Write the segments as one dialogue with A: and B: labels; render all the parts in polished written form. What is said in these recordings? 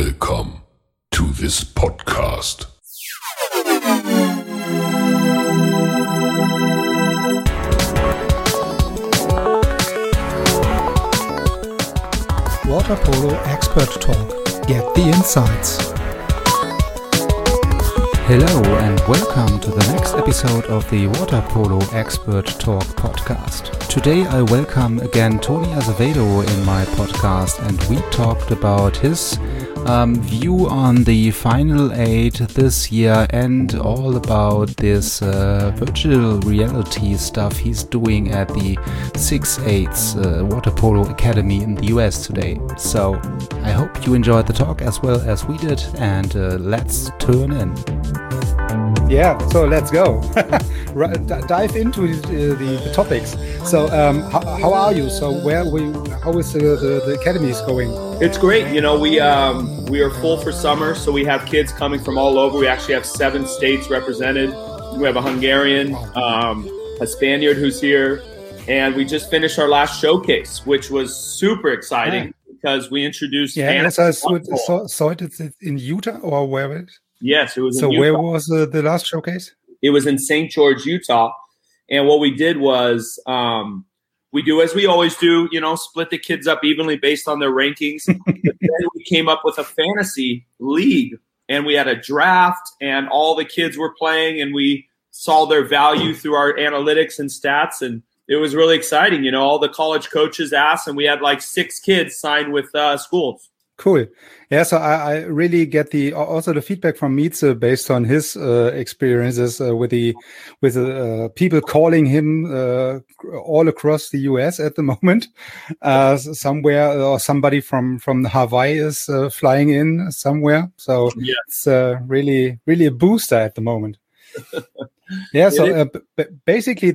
A: Welcome to this podcast.
B: Water Polo Expert Talk. Get the insights. Hello and welcome to the next episode of the Water Polo Expert Talk podcast. Today I welcome again Tony Azevedo in my podcast, and we talked about his view on the Final 8 this year and all about this virtual reality stuff he's doing at the 6/8 Water Polo Academy in the US today. So I hope you enjoyed the talk as well as we did, and let's tune in. Yeah, so let's go. Dive into the topics. So, how are you? So, how is the academies going?
C: It's great. You know, we are full for summer, so we have kids coming from all over. We actually have 7 states represented. We have a Hungarian, a Spaniard who's here, and we just finished our last showcase, which was super exciting because we introduced.
B: Yeah, so I saw it in Utah or where?
C: Yes, it was.
B: So where was the last showcase?
C: It was in St. George, Utah. And what we did was we do as we always do, you know, split the kids up evenly based on their rankings. But then we came up with a fantasy league, and we had a draft, and all the kids were playing, and we saw their value through our analytics and stats. And it was really exciting. You know, all the college coaches asked, and we had like 6 kids signed with schools.
B: Cool. Yeah, so I really get also the feedback from Mietze based on his experiences with people calling him all across the US at the moment. Somewhere or somebody from Hawaii is flying in somewhere. So It's really a booster at the moment. Yeah, so basically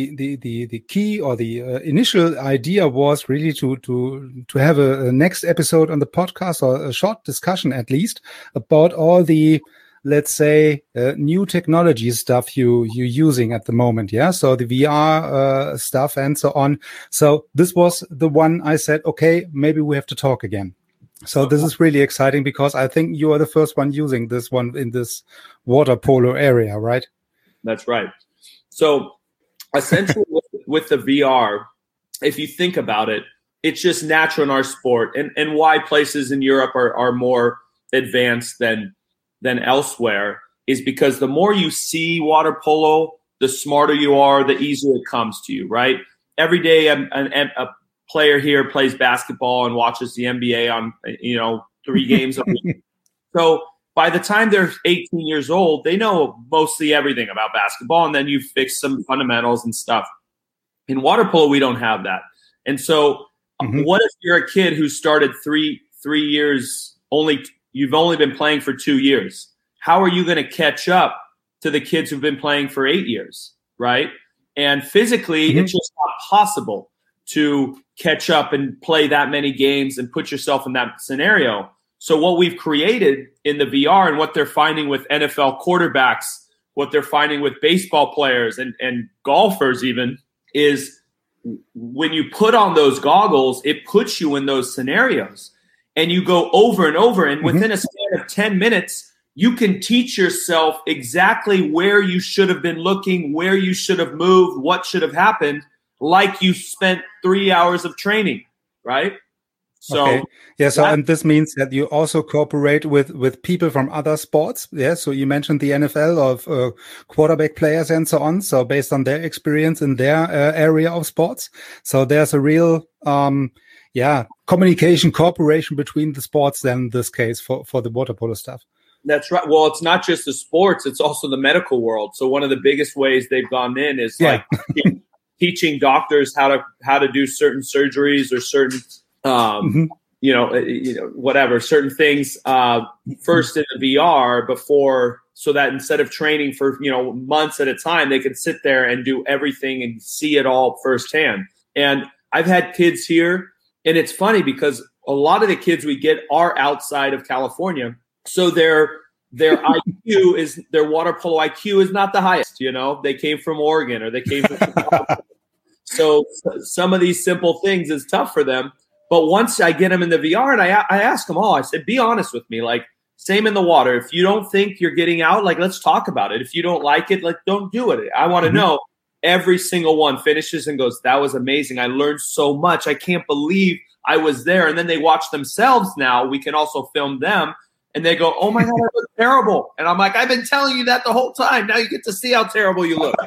B: the key or the initial idea was really to have a next episode on the podcast, or a short discussion at least, about all the, let's say, new technology stuff you're using at the moment. Yeah, so the VR stuff and so on. So this was the one I said, okay, maybe we have to talk again. So this is really exciting because I think you are the first one using this one in this water polo area, right?
C: That's right. So essentially with the VR, if you think about it, it's just natural in our sport, and why places in Europe are more advanced than elsewhere is because the more you see water polo, the smarter you are, the easier it comes to you, right? Every day a player here plays basketball and watches the NBA on, 3 games a week. So by the time they're 18 years old, they know mostly everything about basketball, and then you fix some fundamentals and stuff. In water polo, we don't have that. And so what if you're a kid who started 3 years, you've only been playing for 2 years? How are you going to catch up to the kids who've been playing for 8 years, right? And physically, it's just not possible to catch up and play that many games and put yourself in that scenario. So what we've created in the VR, and what they're finding with NFL quarterbacks, what they're finding with baseball players and golfers even, is when you put on those goggles, it puts you in those scenarios. And you go over and over, and within a span of 10 minutes, you can teach yourself exactly where you should have been looking, where you should have moved, what should have happened, like you spent 3 hours of training, right? So
B: okay. Yeah, so and this means that you also cooperate with people from other sports. Yeah, so you mentioned the NFL of quarterback players and so on. So based on their experience in their area of sports, so there's a real communication, cooperation between the sports. Then in this case for the water polo stuff.
C: That's right. Well, it's not just the sports; it's also the medical world. So one of the biggest ways they've gone in is like teaching doctors how to do certain surgeries or certain. Whatever, certain things first in the VR before, so that instead of training for, months at a time, they can sit there and do everything and see it all firsthand. And I've had kids here, and it's funny because a lot of the kids we get are outside of California. So their IQ their water polo IQ is not the highest, they came from Oregon or they came from So some of these simple things is tough for them. But once I get them in the VR and I ask them all, I said, be honest with me. Like, same in the water. If you don't think you're getting out, like, let's talk about it. If you don't like it, like, don't do it. I want to know. Every single one finishes and goes, that was amazing. I learned so much. I can't believe I was there. And then they watch themselves now. We can also film them. And they go, oh, my God, I look terrible. And I'm like, I've been telling you that the whole time. Now you get to see how terrible you look.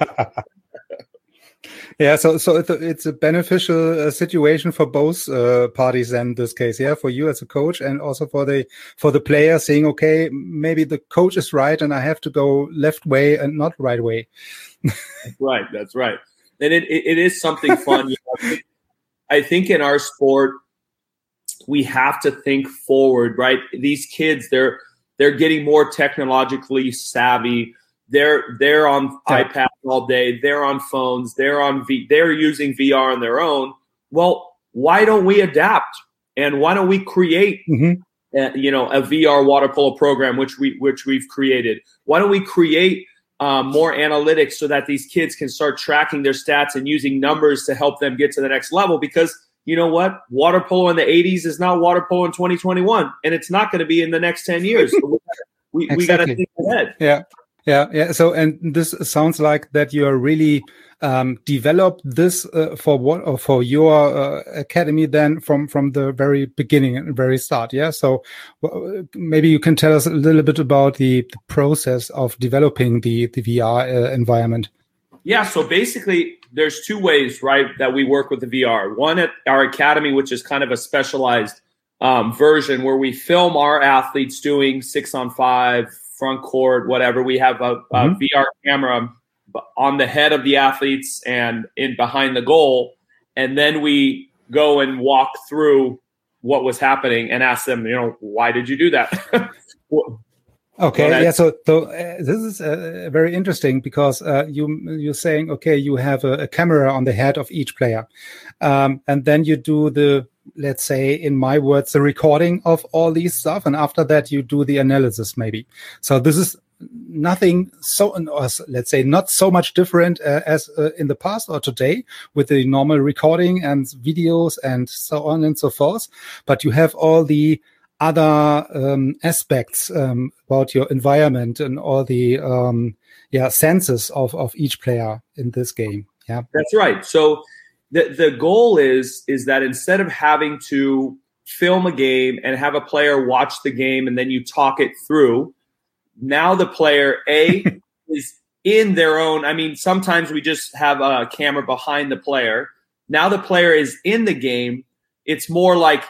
B: Yeah, so it's a beneficial situation for both parties in this case. Yeah, for you as a coach and also for the player saying, okay, maybe the coach is right and I have to go left way and not right way.
C: That's right. And it is something fun. You know, I think in our sport, we have to think forward, right? These kids, they're getting more technologically savvy. They're on iPads all day. They're on phones. They're using VR on their own. Well, why don't we adapt? And why don't we create, a VR water polo program, which we've created? Why don't we create more analytics so that these kids can start tracking their stats and using numbers to help them get to the next level? Because you know what? Water polo in the 80s is not water polo in 2021, and it's not going to be in the next 10 years. So we got to think ahead.
B: Yeah. So, and this sounds like that you are really developed this for your academy then from the very beginning and very start. Yeah. So maybe you can tell us a little bit about the process of developing the VR environment.
C: Yeah. So basically, there's two ways, right, that we work with the VR. One at our academy, which is kind of a specialized version where we film our athletes doing 6-on-5, front court, whatever. We have a VR camera on the head of the athletes and in behind the goal. And then we go and walk through what was happening and ask them, why did you do that?
B: Okay. Yeah. So this is very interesting because you're saying, okay, you have a camera on the head of each player. And then you do let's say, in my words, the recording of all these stuff. And after that, you do the analysis maybe. So this is nothing let's say, not so much different as in the past or today with the normal recording and videos and so on and so forth. But you have all the other aspects about your environment and all the senses of each player in this game. Yeah,
C: that's right. So the goal is that instead of having to film a game and have a player watch the game and then you talk it through, now the player is in their own. I mean, sometimes we just have a camera behind the player. Now the player is in the game. It's more like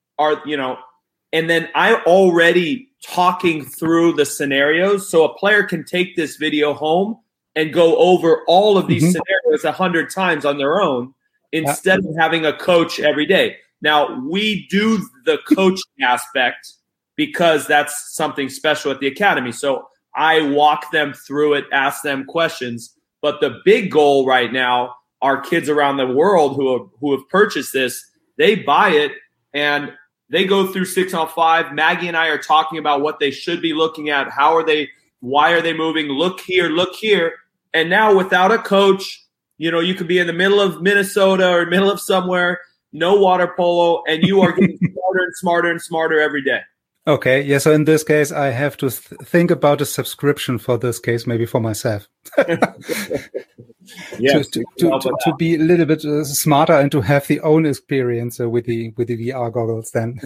C: and then I already talking through the scenarios. So a player can take this video home and go over all of these scenarios 100 times on their own instead of having a coach every day. Now, we do the coaching aspect because that's something special at the academy. So I walk them through it, ask them questions. But the big goal right now, our kids around the world who have purchased this, they buy it and they go through 6-on-5. Maggie and I are talking about what they should be looking at. Why are they moving? Look here. And now without a coach, you could be in the middle of Minnesota or middle of somewhere, no water polo, and you are getting smarter and smarter and smarter every day.
B: Okay. Yeah. So in this case, I have to think about a subscription for this case, maybe for myself.
C: Yes,
B: to be a little bit smarter and to have the own experience with the VR goggles then.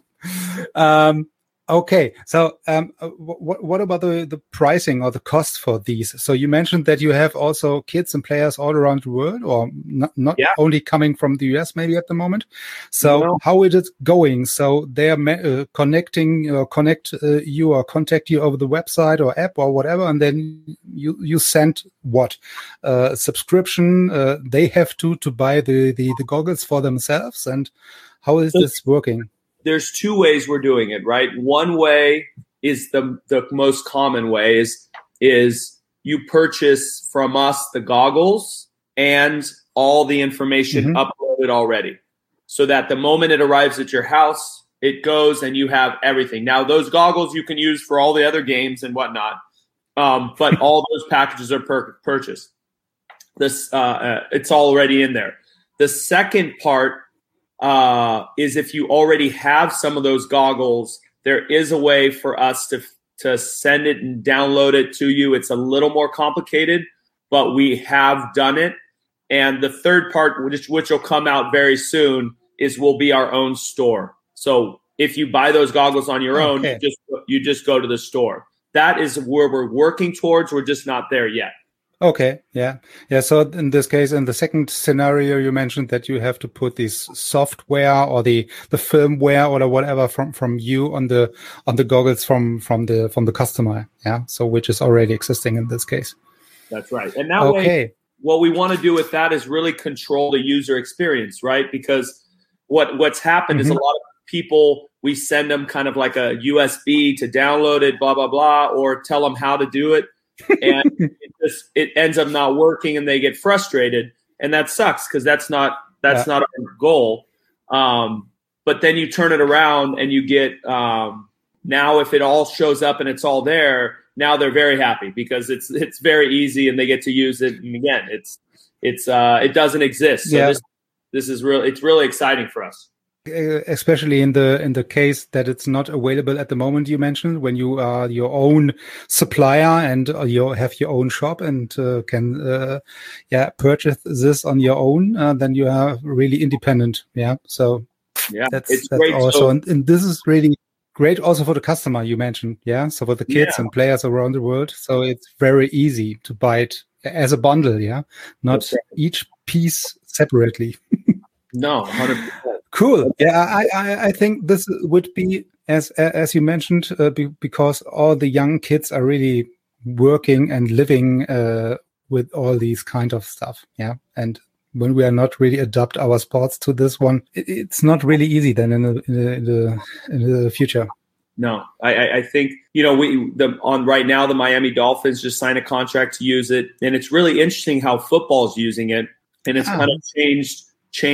B: Okay. So what about the pricing or the cost for these? So you mentioned that you have also kids and players all around the world, or not only coming from the US maybe at the moment. So how is it going? So they are connect you or contact you over the website or app or whatever, and then you send what? Subscription. They have to buy the goggles for themselves. And how is this working?
C: There's two ways we're doing it, right? One way is the most common way is you purchase from us the goggles and all the information uploaded already, so that the moment it arrives at your house, it goes and you have everything. Now, those goggles you can use for all the other games and whatnot, but all those packages are purchased. It's already in there. The second part is if you already have some of those goggles, there is a way for us to send it and download it to you. It's a little more complicated, but we have done it. And the third part, which will come out very soon, is we'll be our own store. So if you buy those goggles on your own, you just go to the store. That is where we're working towards. We're just not there yet.
B: Okay. Yeah. So in this case, in the second scenario, you mentioned that you have to put this software or the firmware or whatever from you on the goggles from the customer. Yeah. So which is already existing in this case.
C: That's right. And that way, what we want to do with that is really control the user experience, right? Because what's happened is a lot of people, we send them kind of like a USB to download it, blah, blah, blah, or tell them how to do it. And it ends up not working and they get frustrated. And that sucks because that's not our goal. But then you turn it around and you get now if it all shows up and it's all there, now they're very happy because it's very easy and they get to use it. And again, it doesn't exist. So this is it's really exciting for us.
B: Especially in the case that it's not available at the moment, you mentioned when you are your own supplier and you have your own shop and can purchase this on your own, then you are really independent. Yeah, so that's great. Also, and this is really great also for the customer you mentioned. Yeah, so for the kids and players around the world, so it's very easy to buy it as a bundle. Yeah, not each piece separately.
C: No, 100%.
B: Cool. Yeah, I think this would be, as you mentioned, because all the young kids are really working and living with all these kind of stuff. Yeah, and when we are not really adapt our sports to this one, it's not really easy then in the future.
C: No, I think right now the Miami Dolphins just signed a contract to use it, and it's really interesting how football's using it, and it's kind of changed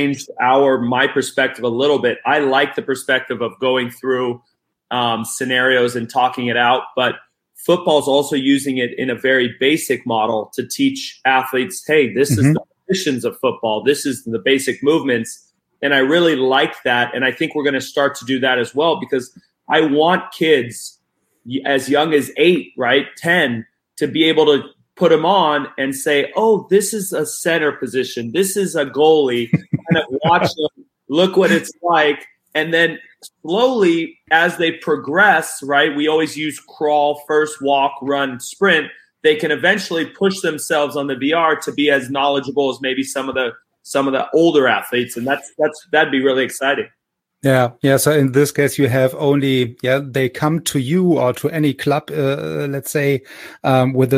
C: my perspective a little bit. I like the perspective of going through scenarios and talking it out, but football's also using it in a very basic model to teach athletes, hey, this is the positions of football. This is the basic movements. And I really like that. And I think we're going to start to do that as well, because I want kids as young as 8, right, 10, to be able to put them on and say, oh, this is a center position. This is a goalie. Kind of watch them, look what it's like. And then slowly as they progress, right, we always use crawl, first walk, run, sprint. They can eventually push themselves on the VR to be as knowledgeable as maybe some of the older athletes. And that'd be really exciting.
B: Yeah. So in this case, you have only, they come to you or to any club, let's say, with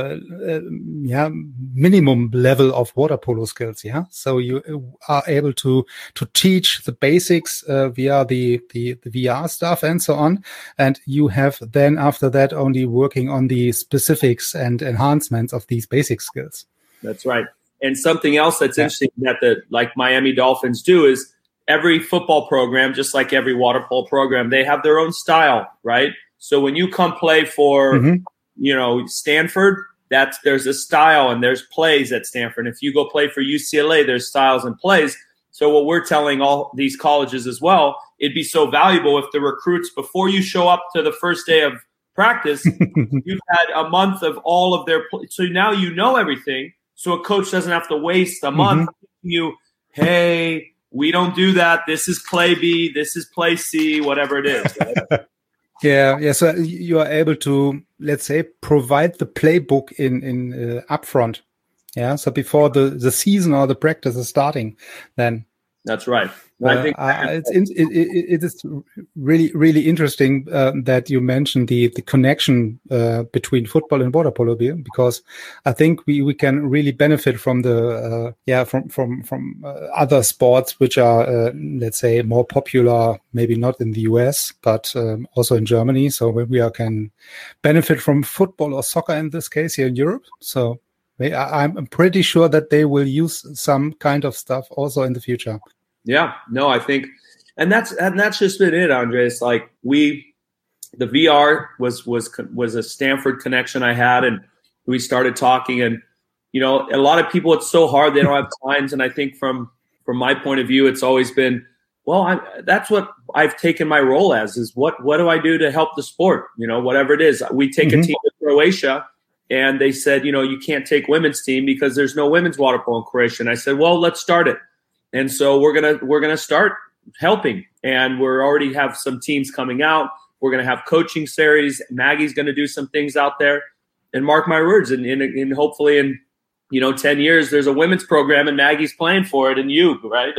B: a minimum level of water polo skills. Yeah. So you are able to teach the basics via the VR stuff and so on. And you have then after that only working on the specifics and enhancements of these basic skills.
C: That's right. And something else that's interesting that like Miami Dolphins do is, every football program, just like every water polo program, they have their own style, right? So when you come play for, Stanford, there's a style and there's plays at Stanford. If you go play for UCLA, there's styles and plays. So what we're telling all these colleges as well, it'd be so valuable if the recruits, before you show up to the first day of practice, you've had a month of all of their – so now you know everything. So a coach doesn't have to waste a month teaching you, hey – we don't do that. This is play B. This is play C, whatever it is. Right?
B: Yeah. So you are able to, let's say, provide the playbook in upfront. Yeah. So before the season or the practice is starting, then.
C: That's right.
B: I think it is really, really interesting that you mentioned the connection between football and water polo, because I think we can really benefit from the from other sports which are let's say more popular, maybe not in the US but also in Germany. So we can benefit from football or soccer in this case here in Europe. So I'm pretty sure that they will use some kind of stuff also in the future.
C: Yeah, no, I think, and that's just been it, Andre. It's like the VR was a Stanford connection I had, and we started talking, and a lot of people, it's so hard, they don't have times, and I think from my point of view, it's always been well, that's what I've taken my role as, is what do I do to help the sport? Whatever it is. We take a team to Croatia, and they said, you can't take women's team because there's no women's water polo in Croatia. And I said, well, let's start it. And so we're gonna start helping, and we're already have some teams coming out. We're gonna have coaching series. Maggie's gonna do some things out there, and mark my words, and hopefully in 10 years there's a women's program and Maggie's playing for it, and right.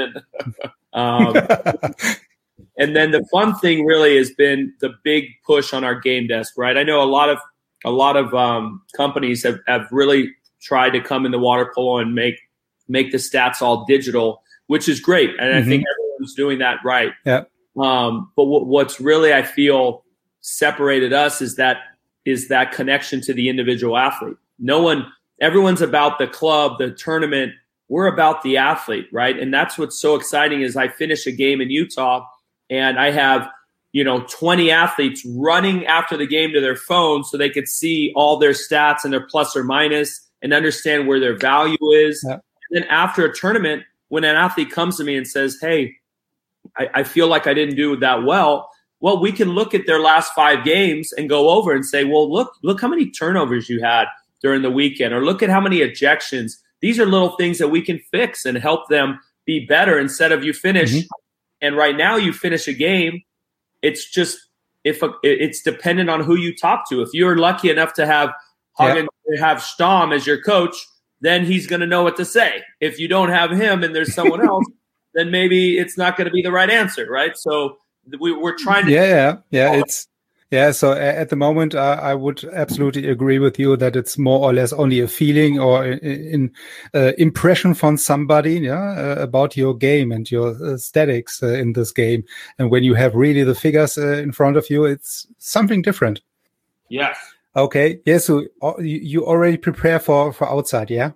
C: And then the fun thing really has been the big push on our game desk, right? I know a lot of companies have really tried to come in the water polo and make the stats all digital, which is great. And I think everyone's doing that right.
B: Yeah.
C: But what's really, I feel, separated us is that connection to the individual athlete. Everyone's about the club, the tournament. We're about the athlete, right? And that's what's so exciting is I finish a game in Utah and I have, 20 athletes running after the game to their phone so they could see all their stats and their plus or minus and understand where their value is. Yeah. And then after a tournament, when an athlete comes to me and says, hey, I feel like I didn't do that well, we can look at their last 5 games and go over and say, well, look how many turnovers you had during the weekend, or look at how many ejections. These are little things that we can fix and help them be better instead of you finish. And right now you finish a game. It's just, it's dependent on who you talk to. If you're lucky enough to have have Stamm as your coach, then he's going to know what to say. If you don't have him and there's someone else, then maybe it's not going to be the right answer, right? So we're trying to.
B: So at the moment, I would absolutely agree with you that it's more or less only a feeling or an impression from somebody, about your game and your statics in this game. And when you have really the figures in front of you, it's something different.
C: Yes.
B: Okay. Yeah. So you already prepare for outside, yeah?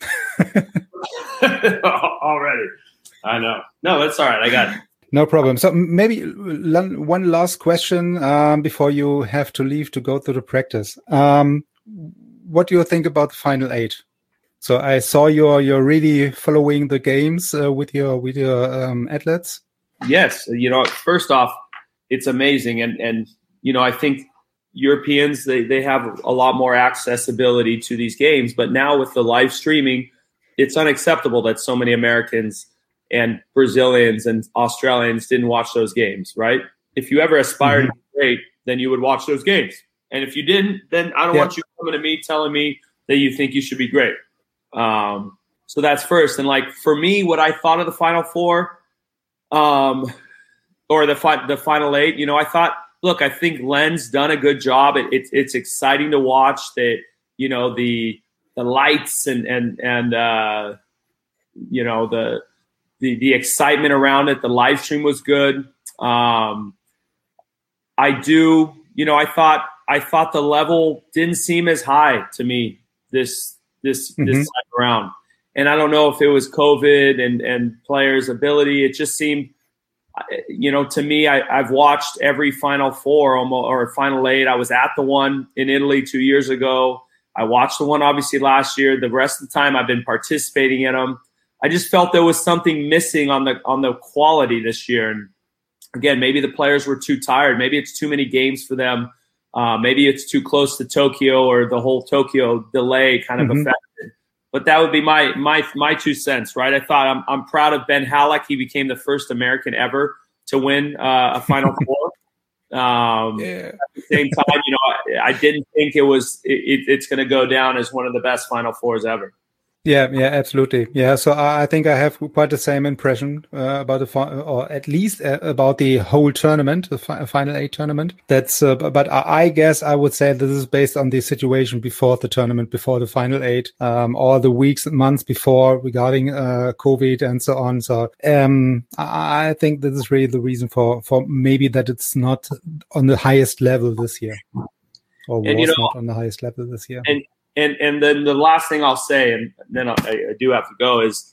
C: Already. I know. No, that's all right. I got it.
B: No problem. So maybe one last question before you have to leave to go to the practice. What do you think about the Final 8? So I saw you're really following the games with your athletes.
C: Yes, first off, it's amazing, and I think Europeans they have a lot more accessibility to these games, but now with the live streaming, it's unacceptable that so many Americans and Brazilians and Australians didn't watch those games, right? If you ever aspired to be great, then you would watch those games. And if you didn't, then I don't want you coming to me telling me that you think you should be great. So that's first. And for me, what I thought of the Final Four, or the Final 8, I think Len's done a good job. It's exciting to watch the lights and the excitement around it. The live stream was good. I thought the level didn't seem as high to me this time around. And I don't know if it was COVID and players' ability. It just seemed, to me, I've watched every Final Four or Final 8. I was at the one in Italy 2 years ago. I watched the one obviously last year. The rest of the time I've been participating in them. I just felt there was something missing on the quality this year. And again, maybe the players were too tired. Maybe it's too many games for them. Maybe it's too close to Tokyo, or the whole Tokyo delay kind of affected. But that would be my 2 cents, right? I thought I'm proud of Ben Halleck. He became the first American ever to win a Final Four. At the same time, I didn't think it's going to go down as one of the best Final Fours ever.
B: Yeah, absolutely. Yeah, so I think I have quite the same impression about or at least about the whole tournament, the Final 8 tournament. That's, but I guess I would say this is based on the situation before the tournament, before the Final 8, all the weeks and months before regarding COVID and so on. So I think this is really the reason for maybe that it's not on the highest level this year, or was not on the highest level this year.
C: And then the last thing I'll say, and then I do have to go, is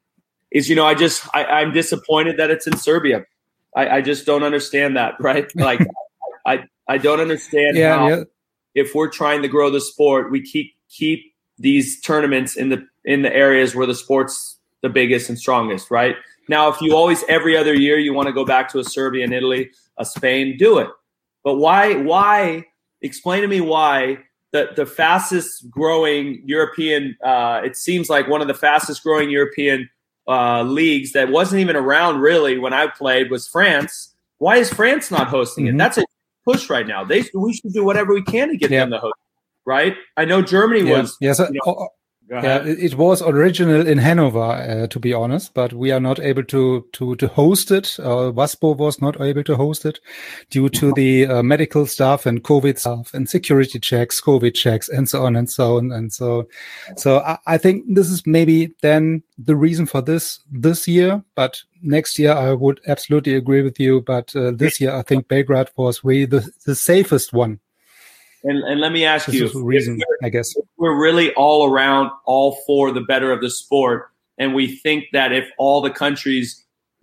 C: I'm disappointed that it's in Serbia. I just don't understand that, right? I don't understand how if we're trying to grow the sport, we keep these tournaments in the areas where the sport's the biggest and strongest, right? Now, if you always, every other year, you want to go back to a Serbia and Italy, a Spain, do it. But why, explain to me why the fastest growing European, it seems like one of the fastest growing European leagues that wasn't even around really when I played was France. Why is France not hosting it? That's a push right now. We should do whatever we can to get them to host, right? I know Germany was.
B: Yes. It was original in Hanover, to be honest, but we are not able to host it. WASPO was not able to host it due to the medical stuff and COVID stuff and security checks, COVID checks, and so on and so on. And so I think this is maybe then the reason for this year, but next year I would absolutely agree with you. But this year I think Belgrade was really the safest one.
C: And let me ask you,
B: reason, I guess
C: we're really all around, all for the better of the sport, and we think that if all the countries,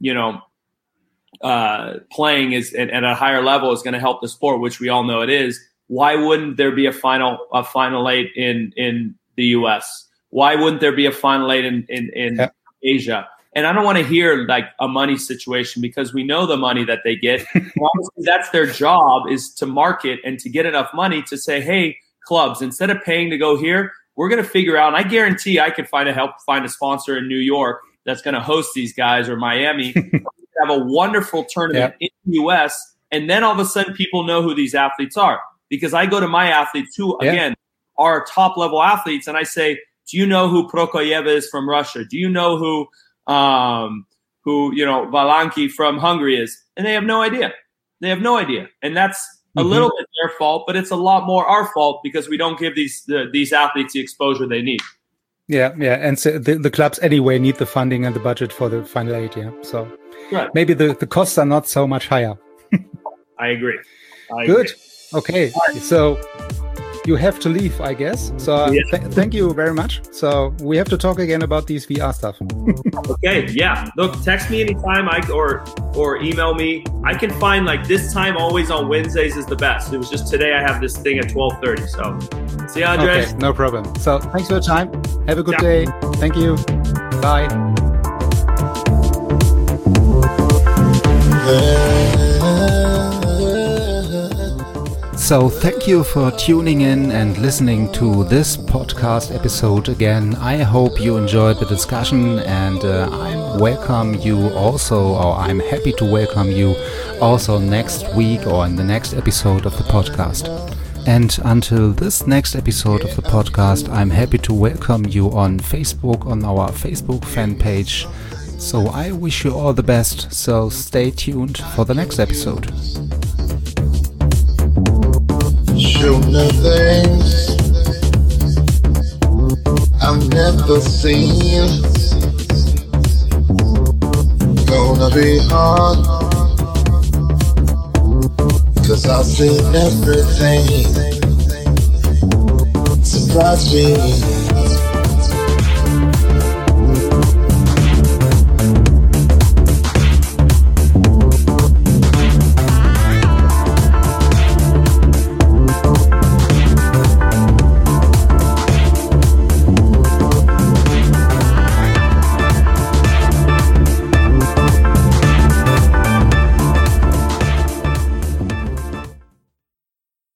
C: playing is at a higher level is going to help the sport, which we all know it is. Why wouldn't there be a final eight in the U.S.? Why wouldn't there be a final eight in Asia? And I don't want to hear like a money situation because we know the money that they get. Obviously, that's their job, is to market and to get enough money to say, hey, clubs, instead of paying to go here, we're going to figure out, and I guarantee I could find a sponsor in New York that's going to host these guys, or Miami, have a wonderful tournament in the U.S., and then all of a sudden people know who these athletes are. Because I go to my athletes who, again, are top-level athletes, and I say, do you know who Prokofiev is from Russia? Do you know who Valanki from Hungary is? And they have no idea. And that's a little bit their fault, but it's a lot more our fault because we don't give these athletes the exposure they need.
B: Yeah. And so the clubs anyway need the funding and the budget for the final eight. Yeah. So maybe the costs are not so much higher.
C: I agree.
B: Good. Okay. So you have to leave, I guess. So thank you very much. So we have to talk again about these VR stuff.
C: Okay, yeah. Look, text me anytime or email me. I can find like this time always on Wednesdays is the best. It was just today I have this thing at 12:30. So see you, Andres.
B: Okay, no problem. So thanks for your time. Have a good day. Thank you. Bye. So thank you for tuning in and listening to this podcast episode again. I hope you enjoyed the discussion, and I'm happy to welcome you also next week or in the next episode of the podcast. And until this next episode of the podcast, I'm happy to welcome you on Facebook, on our Facebook fan page. So I wish you all the best. So stay tuned for the next episode.
D: Shooting things I've never seen. Gonna be hard, 'cause I've seen everything. Surprise me.